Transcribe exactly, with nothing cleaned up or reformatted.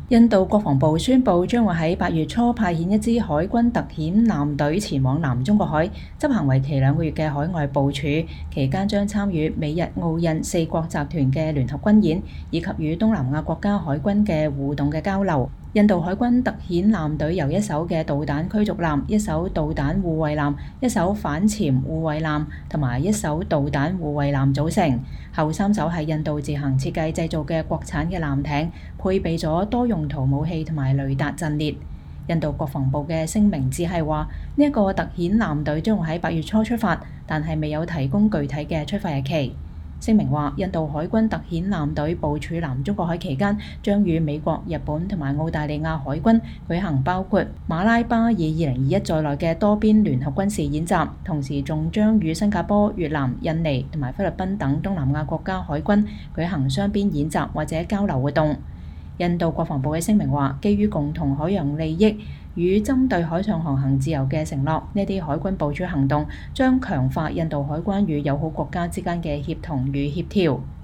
印度國防部宣布將會喺八月初派遣一支海軍特遣艦隊前往南中國海，執行為期兩個月嘅海外部署，期間將參與美日澳印四國集團嘅聯合軍演，以及與東南亞國家海軍嘅互動嘅交流。印度海軍特遣艦隊由一艘嘅導彈驅逐艦、一艘導彈護衛艦、一艘反潛護衛艦同埋一艘導彈護衛艦組成。後三艘係印度自行設計製造嘅國產嘅艦艇，配備咗多用途武器同埋雷達陣列。印度國防部嘅聲明只係話呢一個特遣艦隊將會喺八月初出發，但係未有提供具體嘅出發日期。聲明話，印度海軍特遣艦隊部署南中國海期間，將與美國、日本同埋澳大利亞海軍舉行包括馬拉巴爾二零二一在內嘅多邊聯合軍事演習，同時仲將與新加坡、越南、印尼同埋菲律賓等東南亞國家海軍舉行雙邊演習或者交流活動。印度國防部嘅聲明話，基於共同海洋利益與針對海上航行自由嘅承諾，呢啲海軍部署行動將強化印度海關與友好國家之間嘅協同與協調。